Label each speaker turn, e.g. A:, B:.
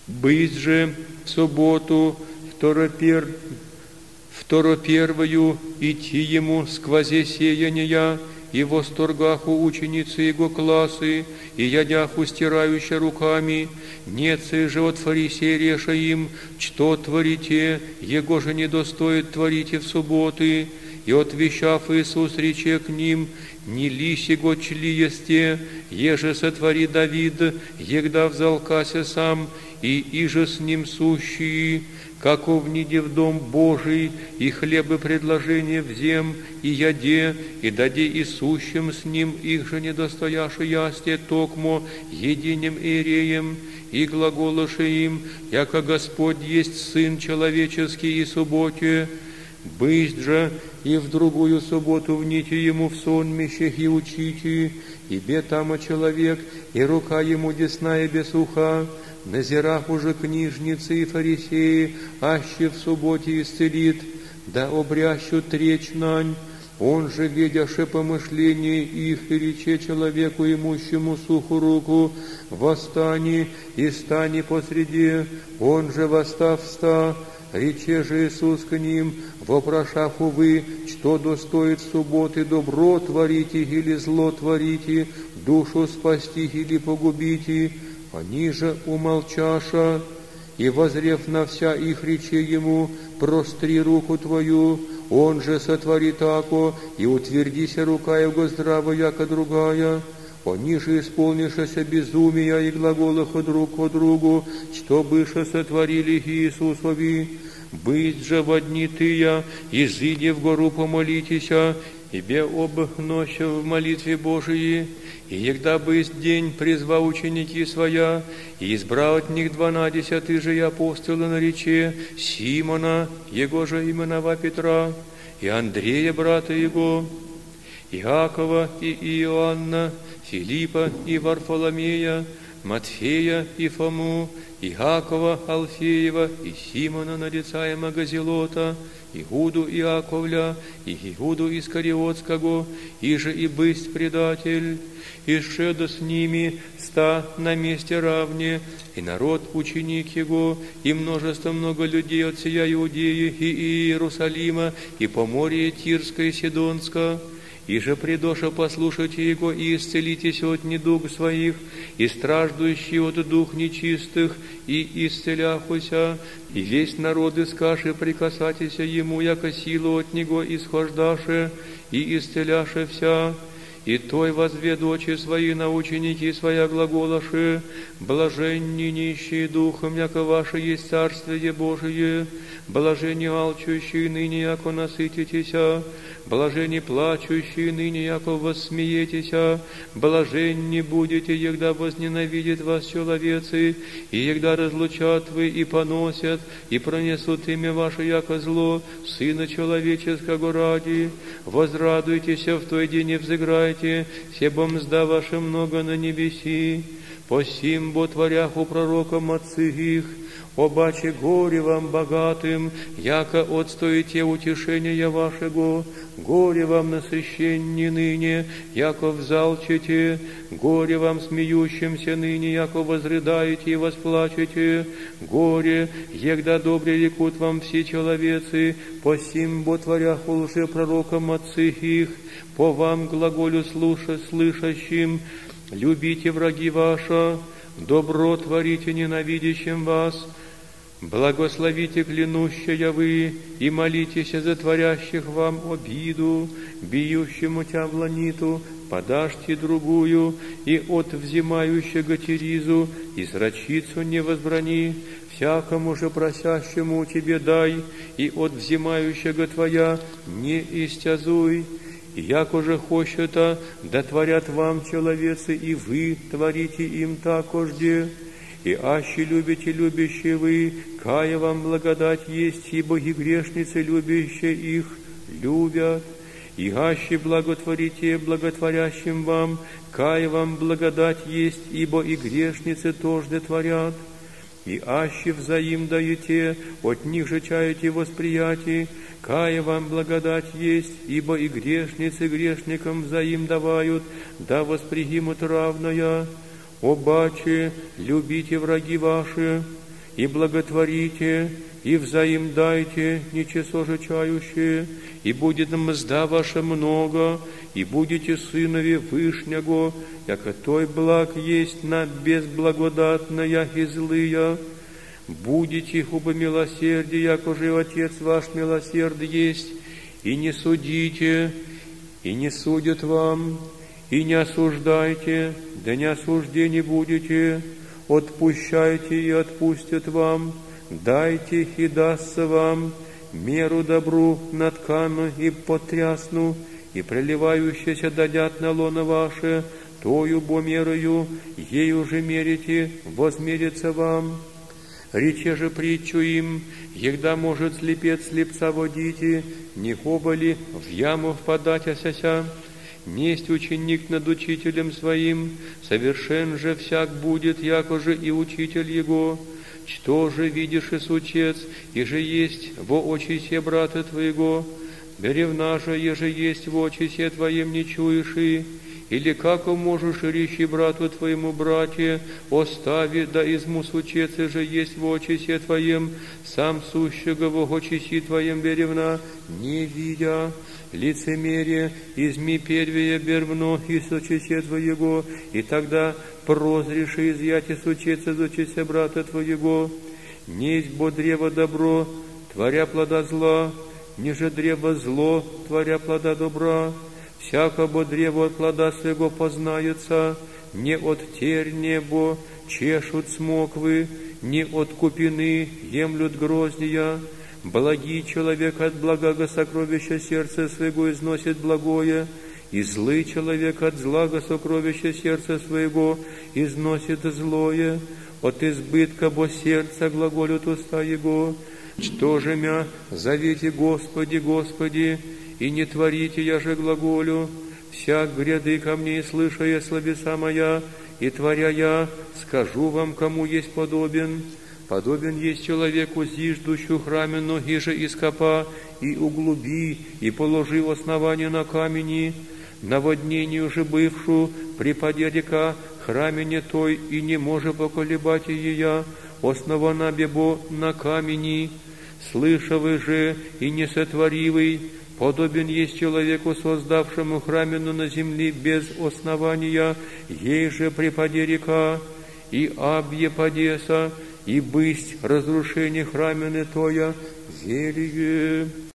A: Быть же в субботу второпервою идти ему сквозе сеяния, и в восторгаху ученицы его классы, и ядяху стирающа руками, нецы же от фарисея реша им, что творите, его же не достоит творите в субботы, и отвещав Иисус рече к ним, не ли сего чли есте, еже сотвори Давид, егда взалкася сам, и иже с ним сущие, каков ниде в дом Божий, и хлебы предложения взем, и яде, и даде и сущим с ним, их же недостояше ясте токмо единим иереем, и глаголоше им, яко Господь есть Сын человеческий и субботе, бысть же и в другую субботу вните ему в сонмищах и учите, ибе тамо человек, и рука ему десная без уха, назирах уже книжницы и фарисеи, аще в субботе исцелит, да обрящут речь нань, он же, видяше помышление их, и рече человеку, имущему суху руку, восстани и стани посреди, он же, восстав, вста, рече же Иисус к ним, вопрошав вы, что достоит субботы, добро творите или зло творите, душу спасти или погубите, они же умолчаша, и, возрев на вся их рече ему, простри руку твою, он же сотвори тако, и утвердися рука его здраво, яко другая. Они же исполнившися безумия и глаголах друг ко другу, что быше сотворили Иисусови. Быть же во дни тыя, изыди в гору помолитеся, ибе обхноща в молитве Божией, и егда бысть день призва ученики своя, и избрал от них 12 же и апостола на рече Симона, его же именова Петра, и Андрея, брата его, Иакова и Иоанна, Филиппа и Варфоломея, Матфея и Фому, Иакова Алфеева и Симона, нарицаемого Зелота, Игуду Иаковля и Игуду Искариотского, иже и бысть предатель, и шеда с ними ста на месте равне, и народ ученик его, и множество много людей от сия Иудеи и Иерусалима, и Поморье Тирское и Сидонска. И же предоша послушайте его, и исцелитесь от недуг своих, и страждущие от дух нечистых, и исцеляхуся, и весь народ искаши прикасатися ему, яко силу от него исхождаше, и исцеляше вся. И той возведу очи свои на ученики своя глаголаши, блаженни нищие духом, яко ваше есть Царствие Божие, блаженни алчущие ныне, яко насытитеся, блаженни плачущие ныне, яко воссмеетеся, блаженни будете, егда возненавидит вас человецы, и егда разлучат вы и поносят, и пронесут имя ваше, яко зло, Сына Человеческого ради. Возрадуйтесь в той день и взыграйте, себо мзда ваша много на небеси, посим бо творях у пророком отцы их, обаче горе вам богатым, яко отстоите утешения вашего, горе вам насыщенни ныне, яко взалчите, горе вам смеющимся ныне, яко возрыдаете и восплачете, горе, егда добре рекут вам все человецы, посим бо творях у лжепророком отцы их, по вам глаголю слышащим, любите враги ваша, добро творите ненавидящим вас, благословите клянущая вы, и молитесь за творящих вам обиду, бьющему тя в ланиту, подашьте другую, и от взимающего теризу, и срочицу не возбрани, всякому же просящему тебе дай, и от взимающего твоя не истязуй. И яко же хочета, да творят вам человецы, и вы творите им такожде. И аще любите любящие вы, кая вам благодать есть, ибо и грешницы, любящие их, любят. И аще благотворите благотворящим вам, кая вам благодать есть, ибо и грешницы тоже творят. И аще взаим даете, от них же чаете восприятие, кая вам благодать есть, ибо и грешницы грешникам взаим давают, да восприимут равная. Обаче любите враги ваши, и благотворите, и взаим дайте, нечесожичающие, и будет мзда ваша много, и будете сынови Вышнего, яко той благ есть на безблагодатная и злыя. Будете хуба милосердия, яко же Отец ваш милосерд есть, и не судите, и не судят вам, и не осуждайте, да не осуждени будете, отпущайте и отпустят вам, дайте и дастся вам, меру добру наткану и потрясну, и проливающееся дадят на лоно ваше, тою бо мерою, ею же мерите, возмерится вам. Рече же притчу им, егда может слепец слепца водите, не хоба ли в яму впадать осяся? Несть ученик над учителем своим, совершен же всяк будет, яко же и учитель его. Что же видишь и сучец, и же есть во очисе брата твоего? Бревна же, еже есть в очисе твоем, не чуешь и? Или как можешь речи брату твоему, братья, остави, да изму сучецы же есть в очисе твоем, сам сущего в очисе твоем бревна, не видя? Лицемерие, изми первее бревно из очисе твоего, и тогда прозришь и изъяти сучецы из очисе брата твоего. Несть бо древо добро, творя плода зла, ниже древо зло, творя плода добра. Всяко бо древо от плода своего познается, не от терния бо чешут смоквы, не от купины емлют гроздья. Благий человек от благого сокровища сердца своего износит благое, и злый человек от злого сокровища сердца своего износит злое. От избытка бо сердца глаголют уста его. Что же мя зовите Господи, Господи, и не творите, я же глаголю? Всяк гряды ко мне, и слышая словеса моя, и творя я, скажу вам, кому есть подобен. Подобен есть человеку, зиждущу храме ноги же ископа, и углуби, и положи в основание на камени, наводнению же бывшу, припаде река, храме не той, и не може поколебать ее, основана бебо на камени. Слышавый же и не сотворивый, подобен есть человеку, создавшему храмину на земле без основания, ей же припаде река, и абье падеса, и бысть разрушение храмины тоя, зелье.